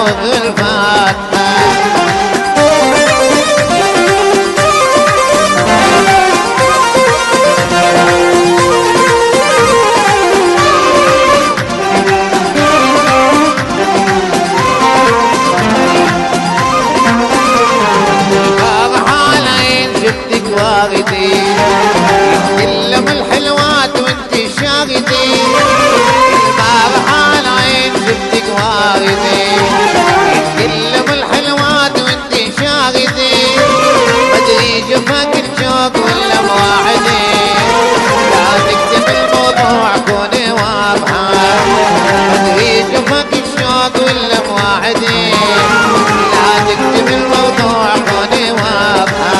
شوق الفاتحة. واغدي يتكلم الحلوات وانت شاغدي، البارحة العين شفتك واغدي يتكلم الحلوات وانت شاغدي، مدري جفاك الشوق ولا مواعدي، لا تكتب الموضوع كوني واضحة، مدري جفاك الشوق ولا مواعدي، لا تكتب الموضوع كوني واضحة،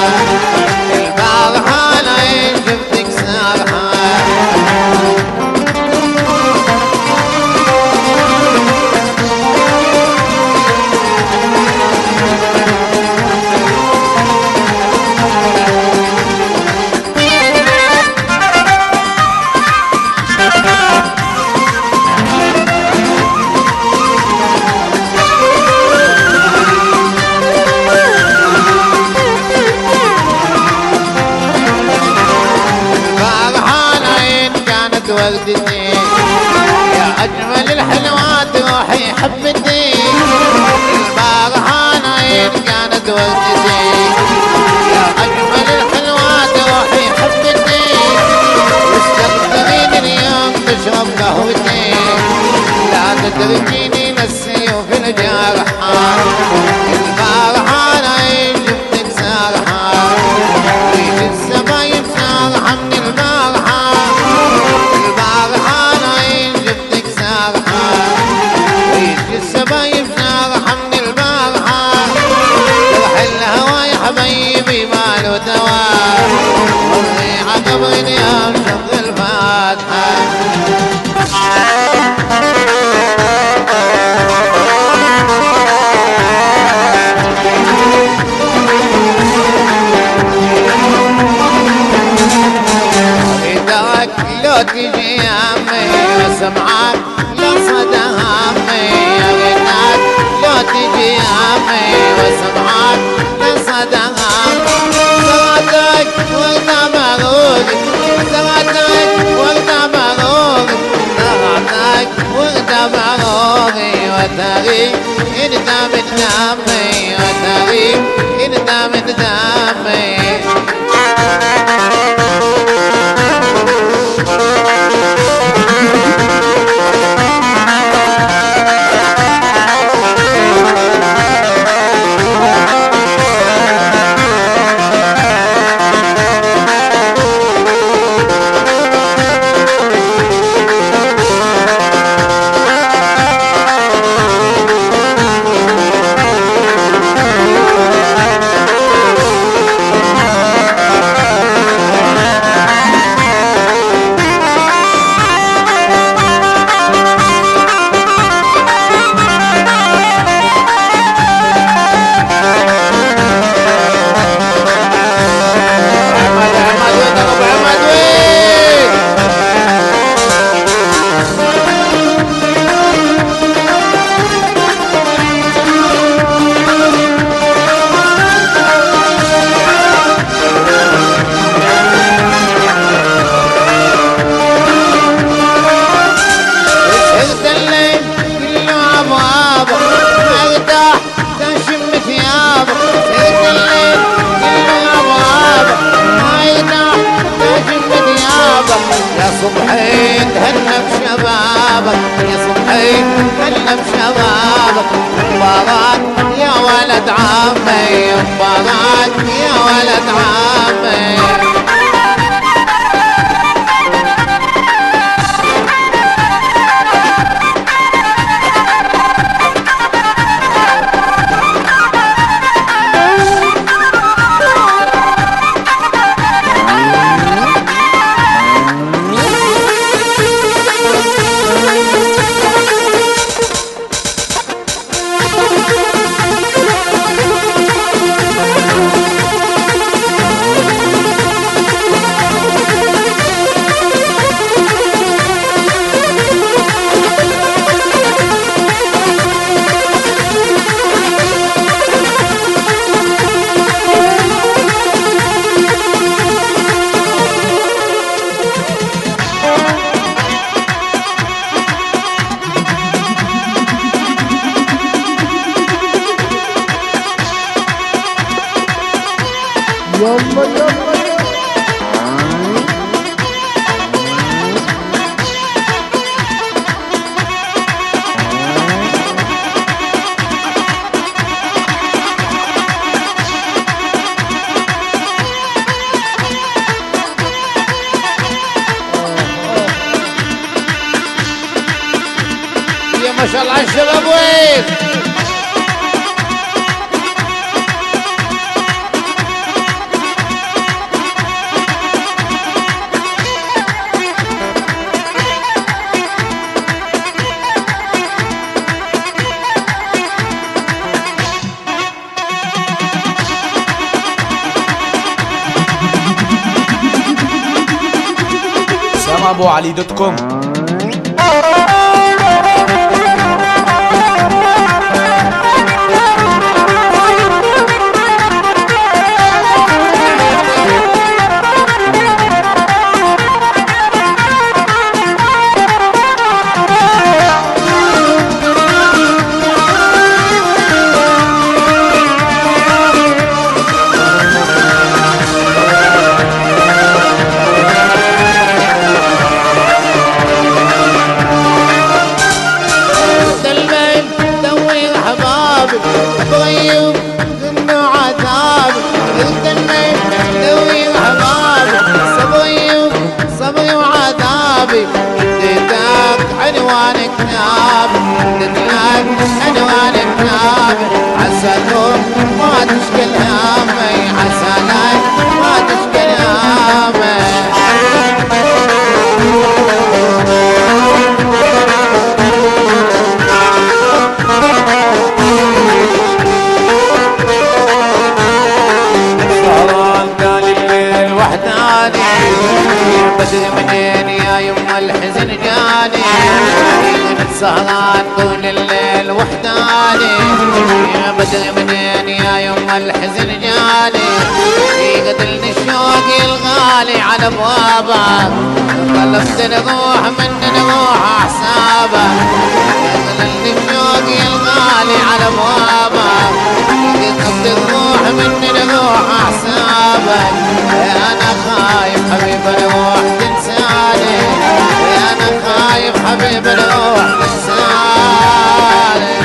وردتي يا أجمل الحلوات روحي حبتي، البارحة العين كانت وردتي يا أجمل الحلوات روحي حبتي، واستقبلين اليوم تشرب قهوتي، لا تتركيني للسيوف الجارحة، البارحة العين شفتك سارحة، ويجي الزباين سارحة من البارحة، البارحة العين شفتك سارحة، ويجي الزباين سارحة من البارحة، جرح الهوى يا حبيبي ماله دواء، والريحة قبر اليوم شق الفاتحة. لو تجي يامي وسمعك لو صدى همي، غناك لو تجي يامي وسمعك لو صدى همي، زغتك وقت مغروقي، زغتك وقت مغروقي، زغتك وقت مغروقي، وتغيب انت من دمي، وتغيب انت من دمي. صبحي تهنى بشبابك، يا صبحي تهنى بشبابك، مبارك يا ولد عمي، مبارك يا ولد عمي. يلا يلا ما شاء الله على الشباب وين SamAbuAli.com. اديتك عنوانك نابي اديتك عنوانك نابي عساكم ما تشكل همي عساك ما تشكل همي صاران قال الليل وحداني بدري منين يا يما الحزن جاني سهران طول الليل وحداني يا بدري منين يا يما الحزن جاني يقتلني الشوق الغالي على ابوابك طلبت نروح من نروح احسابك يقتلني الشوق الغالي على ابوابك يقتلني نروح من نروح احسابك انا خايف حبيب اروح تنساني انا خايف حبيب اروح تنساني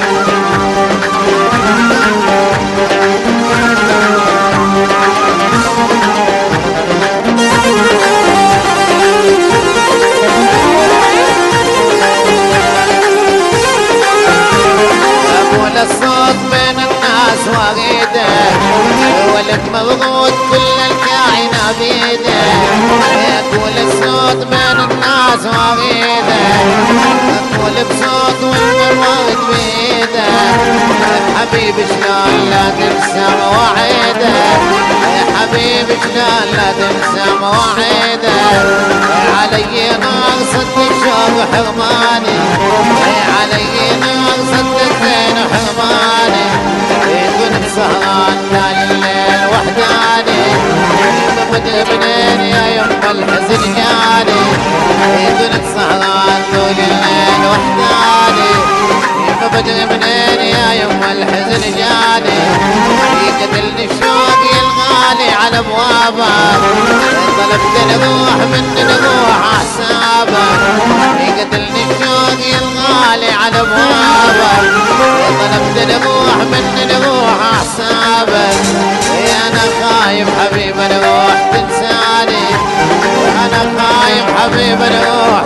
اقول الصوت بين الناس واريده ولك مضغوط كل الكائنة بيده يقول الصوت بين الناس واريده اقول بصوت والمروج بيده حبيبي شلون لا تنسى مواعيده يا حبيبي شلون لا تنسى مواعيده علي نار صد الشوق حرماني علي نار صد الزين حرماني كنت سهران طال الليل وحداني بدري منين يا يما الحزن جاني كنت سهران طول الليل وحداني بدري منين يا يما الحزن جاني يقتلني الشوق الغالي على ابوابك طلبت نروح من نروح احسابك يقتلني الشوق الغالي على ابوابك طلبت نروح من نروح احسابك انا خايف حبيب اروح تنساني انا خايف حبيب اروح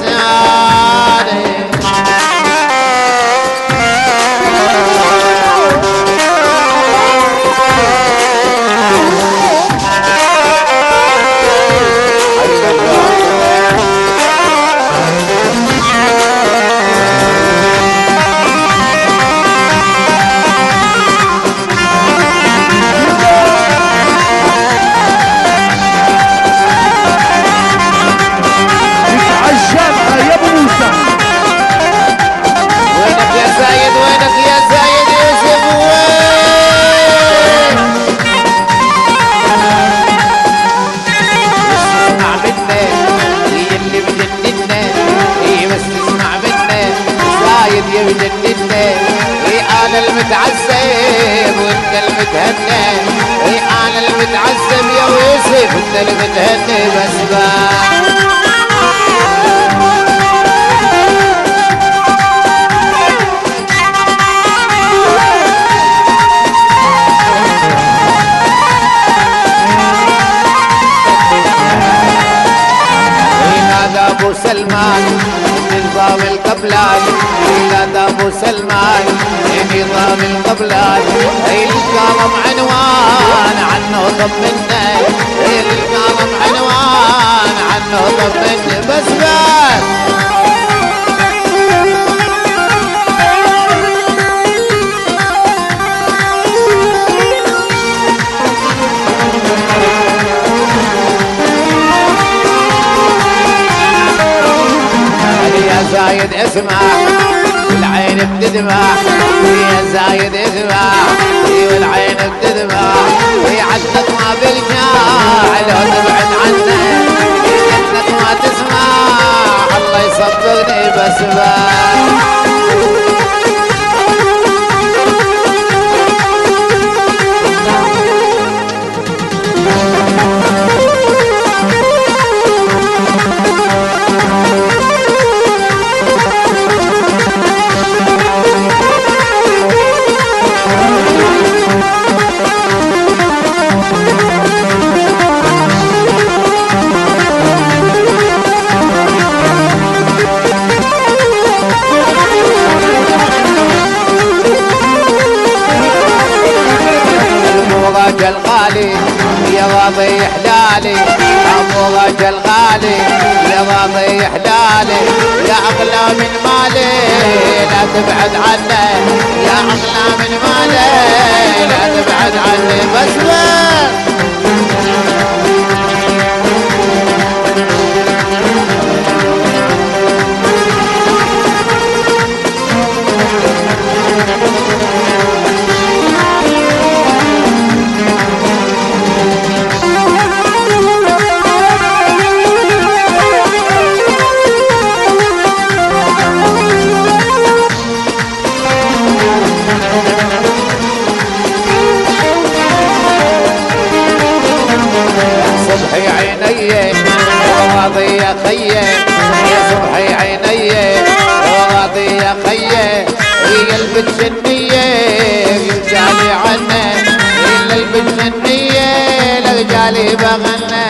تنساني المتعذب وانت المتهنى انا انا المتعذب يا ويسف انت اللي بتهني بسبان. ابو سلمان نظام القبلات، ولاد ابو سلمان نظام القبلات، القلم عنوان عنه طمنا، القلم عنوان عنه طمنا بس زايد اسمع والعين بتدمع، يا زايد اسمع والعين بتدمع، عدك ما بالجاع لو تبعد عنه، عدك ما تسمع الله يصبرني بسبان. الغالي يا راضي حلالي، ابو رجل غالي يا راضي حلالي، يا اغلى من مالي لا تبعد عني، يا اغلى من مالي لا تبعد عني بس صبحي عيني وراضي يا خيه، يا صبحي عيني وراضي يا خيه، هي البنت النيه رجالي عنه، هي البنت النيه لرجالي بغنى.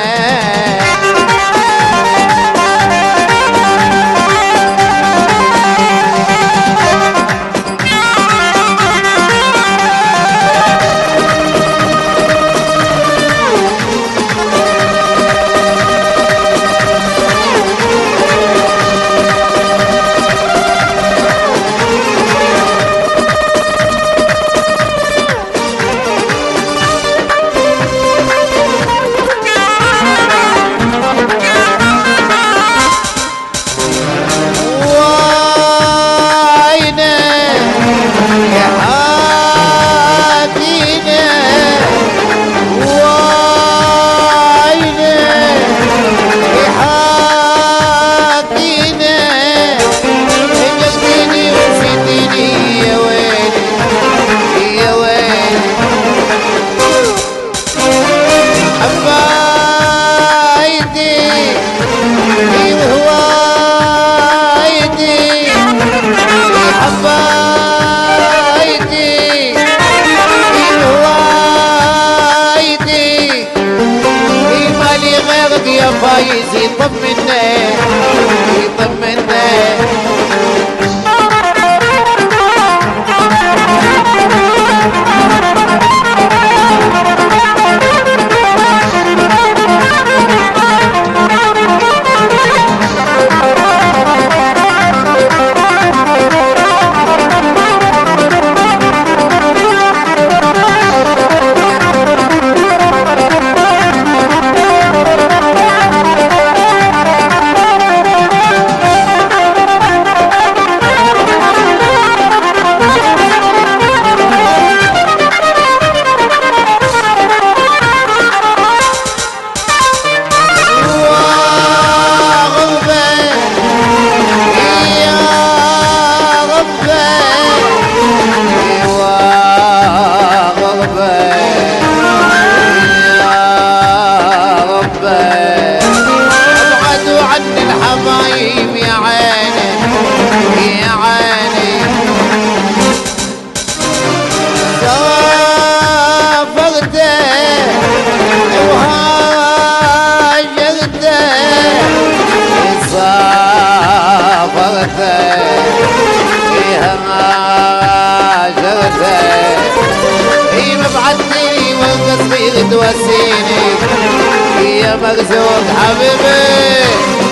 فايز يطمنا يطمنا. توسيني يا مرزوق حبيبي